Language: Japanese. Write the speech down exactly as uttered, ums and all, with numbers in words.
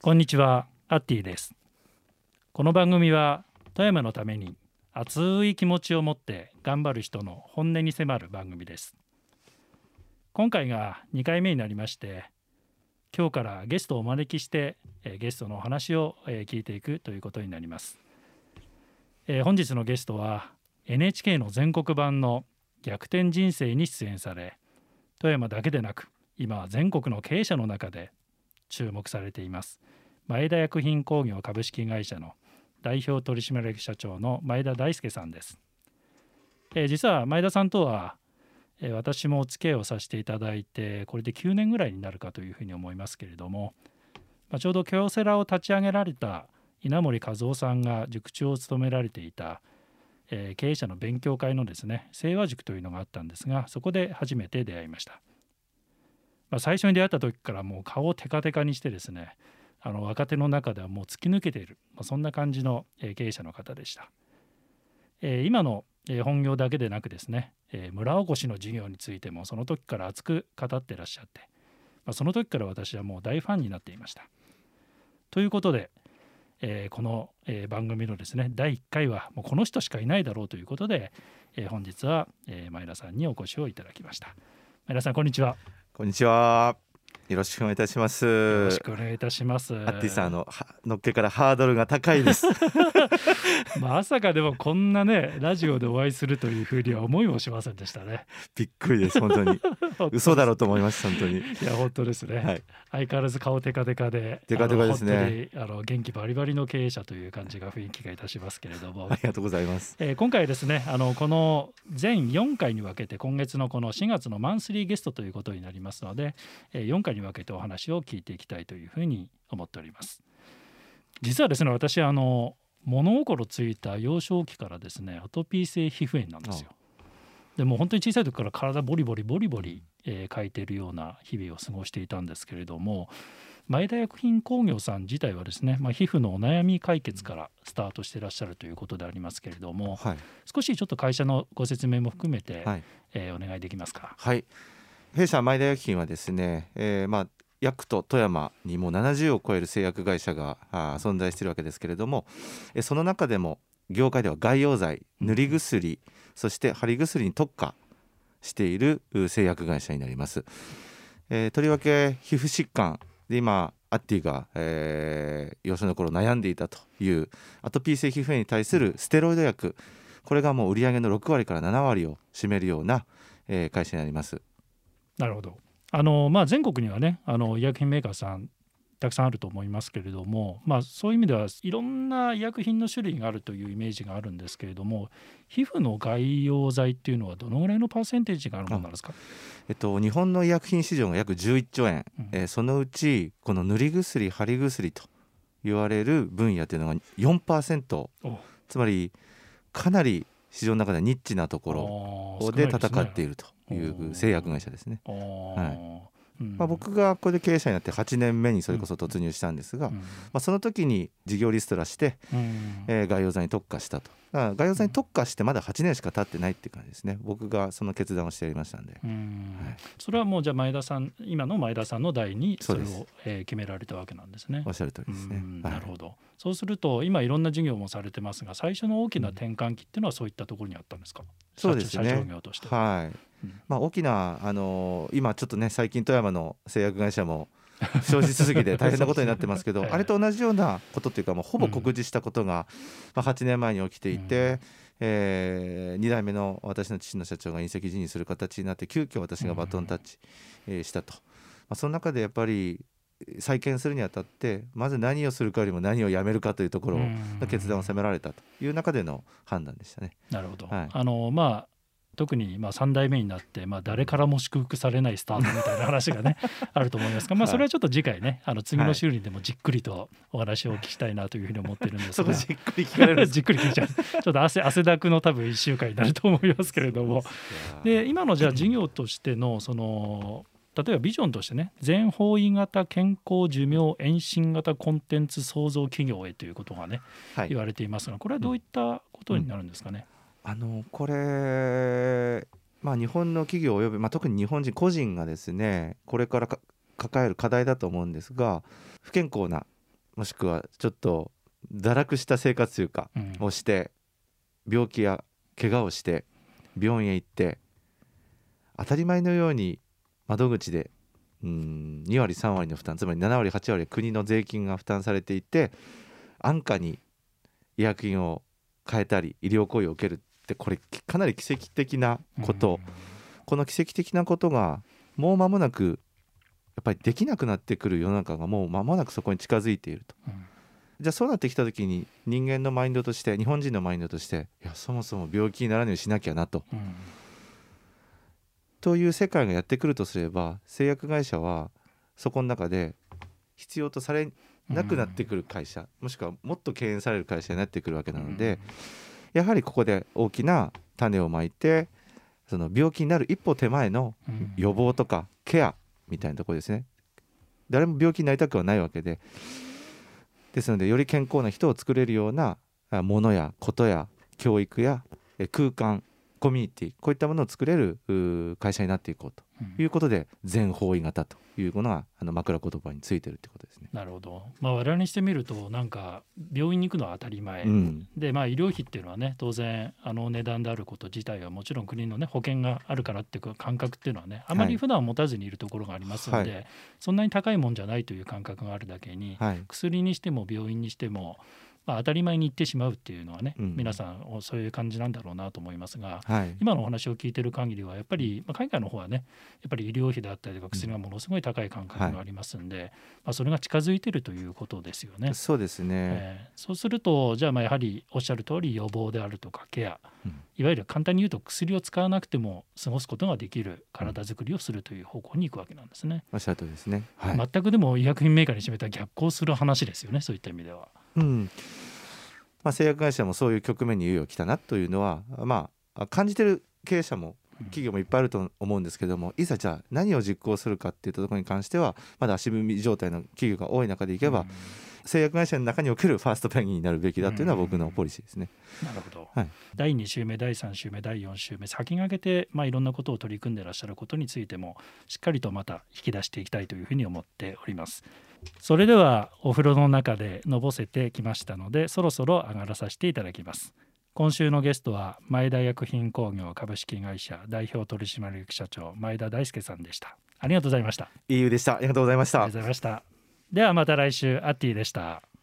こんにちは、アッティです。この番組は富山のために熱い気持ちを持って頑張る人の本音に迫る番組です。今回がにかいめになりまして、今日からゲストをお招きしてゲストのお話を聞いていくということになります。本日のゲストは エヌエイチケー の全国版の逆転人生に出演され、富山だけでなく今全国の経営者の中で注目されています前田薬品工業株式会社の代表取締役社長の前田大輔さんです。えー、実は前田さんとは、えー、私もお付き合いをさせていただいてこれできゅうねんぐらいになるかというふうに思いますけれども、まあ、ちょうど京セラを立ち上げられた稲森和夫さんが塾長を務められていた、えー、経営者の勉強会のですね清和塾というのがあったんですが、そこで初めて出会いました。まあ、最初に出会った時からもう顔をテカテカにしてですね、あの若手の中ではもう突き抜けている、まあ、そんな感じの経営者の方でした。えー、今の本業だけでなくですね、えー、村おこしの事業についてもその時から熱く語ってらっしゃって、まあ、その時から私はもう大ファンになっていました。ということで、えー、この、えー、番組のですねだいいっかいはもうこの人しかいないだろうということで、えー、本日は、えー、前田さんにお越しをいただきました。前田さん、こんにちは。 こんにちは。よろしくお願いいたします。 よろしくお願いいたします。 アッティさんののっけからハードルが高いですまさかでもこんなねラジオでお会いするというふうには思いもしませんでしたね。 びっくりです本当に嘘だろうと思いました本当に。 いや本当ですね、はい、相変わらず顔テカテカでテカテカですね。 あの本当にあの元気バリバリの経営者という感じが雰囲気がいたしますけれども、 ありがとうございます。 えー、今回ですねあのこの全よんかいに分けて今月のこのしがつのマンスリーゲストということになりますので、えー、よんかいに分けてお話を聞いていきたいというふうに思っております。実はですね、私あの物心ついた幼少期からですねアトピー性皮膚炎なんですよ。でも本当に小さい時から体ボリボリボリボリ、えー、かいているような日々を過ごしていたんですけれども、前田薬品工業さん自体はですね、まあ、皮膚のお悩み解決からスタートしていらっしゃるということでありますけれども、はい、少しちょっと会社のご説明も含めて、はい、えー、お願いできますか。 はい、弊社前田薬品はですね、えー、まあ薬と富山にもななじゅうを超える製薬会社が存在しているわけですけれども、えその中でも業界では外用剤、塗り薬、うん、そして貼り薬に特化している製薬会社になります。えー、とりわけ皮膚疾患で今アッティが、えー、幼少の頃悩んでいたというアトピー性皮膚炎に対するステロイド薬、これがもう売上のろくわりからななわりを占めるような、えー、会社になります。 なるほど。あのまあ、全国にはねあの医薬品メーカーさんたくさんあると思いますけれども、まあ、そういう意味ではいろんな医薬品の種類があるというイメージがあるんですけれども、皮膚の外用剤っていうのはどのぐらいのパーセンテージがあるものなんですか。 えっと、日本の医薬品市場が約じゅういっちょうえん、うんえー、そのうちこの塗り薬貼り薬と言われる分野というのが よんパーセント、つまりかなり市場の中ではニッチなところで戦っているという製薬会社ですね。はいうんまあ、僕がこれで経営者になってはちねんめにそれこそ突入したんですが、うんまあ、その時に事業リストラして、うんえー、外用剤に特化したと。だから外用剤に特化してまだはちねんしか経ってないっていう感じですね。僕がその決断をしてやりましたんで、うんはい、それはもうじゃあ前田さん今の前田さんの代にそれを、えー、決められたわけなんですね。 おっしゃる通りですね。 はい、なるほど。そうすると今いろんな事業もされてますが、最初の大きな転換期っていうのはそういったところにあったんですか。 そうですね、 社長業として。 はいまあ、大きな、あのー、今ちょっとね最近富山の製薬会社も不祥事続きで大変なことになってますけどね、あれと同じようなことというかもうほぼ告示したことが、うんまあ、はちねんまえに起きていて、うんえー、にだいめの私の父の社長が引責辞任する形になって急遽私がバトンタッチ、うんえー、したと、まあ、その中でやっぱり再建するにあたってまず何をするかよりも何をやめるかというところの決断を迫られたという中での判断でしたね。 なるほど、はい、あのまあ特にまあさんだいめになって、まあ、誰からも祝福されないスタートみたいな話がねあると思いますが、まあ、それはちょっと次回ねあの次の週にでもじっくりとお話をお聞きしたいなというふうに思ってるんですが、 そこじっくり聞かれるじっくり聞いちゃうちょっと 汗, 汗だくの多分いっしゅうかんになると思いますけれども、で今のじゃあ事業としてのその例えばビジョンとしてね、全方位型健康寿命延伸型コンテンツ創造企業へということがね、はい、言われていますが、これはどういったことになるんですかね。 うん、あのこれ、まあ、日本の企業および、まあ、特に日本人個人がですねこれからか抱える課題だと思うんですが、不健康なもしくはちょっと堕落した生活というかをして、病気や怪我をして病院へ行って、当たり前のように窓口でうんに割さん割の負担、つまりなな割はち割国の税金が負担されていて、安価に医薬品を変えたり医療行為を受けるって、これかなり奇跡的なこと、この奇跡的なことがもう間もなくやっぱりできなくなってくる世の中がもう間もなくそこに近づいていると、うん、じゃあそうなってきた時に人間のマインドとして、日本人のマインドとして、いやそもそも病気にならないようにしなきゃなと、うん、という世界がやってくるとすれば、製薬会社はそこの中で必要とされなくなってくる会社、うん、もしくはもっと敬遠される会社になってくるわけなので、うん、やはりここで大きな種をまいて、その病気になる一歩手前の予防とかケアみたいなところですね。誰も病気になりたくはないわけで、ですのでより健康な人を作れるようなものやことや教育や空間、コミュニティ、こういったものを作れる会社になっていこうということで、うん、全方位型というものがあの枕言葉についてるってことですね。 なるほど、まあ、我々にしてみるとなんか病院に行くのは当たり前、うん、で、まあ、医療費っていうのはね当然あの値段であること自体はもちろん国の、ね、保険があるからっていう感覚っていうのはねあまり普段持たずにいるところがありますので、はい、そんなに高いもんじゃないという感覚があるだけに、はい、薬にしても病院にしてもまあ、当たり前に言ってしまうっていうのはね、うん、皆さんそういう感じなんだろうなと思いますが、はい、今のお話を聞いている限りはやっぱり、まあ、海外の方はねやっぱり医療費であったりとか薬がものすごい高い感覚がありますんで、うんはいまあ、それが近づいているということですよね。 そうですね、 えー、そうするとじゃあまあやはりおっしゃる通り予防であるとかケア、うん、いわゆる簡単に言うと薬を使わなくても過ごすことができる体づくりをするという方向に行くわけなんですね。 おっしゃる通りですね、はい、 全くでも医薬品メーカーに占めた逆行する話ですよね、そういった意味では。 うんまあ、製薬会社もそういう局面にいよいよ来たなというのは、まあ、感じてる経営者も企業もいっぱいあると思うんですけども、いざじゃあ何を実行するかっていったところに関してはまだ足踏み状態の企業が多い中でいけば、うん、製薬会社の中におけるファーストペンギンになるべきだというのは僕のポリシーですね。 なるほど、はい、だいに週目だいさん週目だいよん週目先駆けて、まあ、いろんなことを取り組んでいらっしゃることについてもしっかりとまた引き出していきたいというふうに思っております。それではお風呂の中でのぼせてきましたのでそろそろ上がらさせていただきます。今週のゲストは前田薬品工業株式会社代表取締役社長前田大輔さんでした。ありがとうございました。 いい湯でした。ありがとうございました。 ありがとうございました。ではまた来週。アッティでした。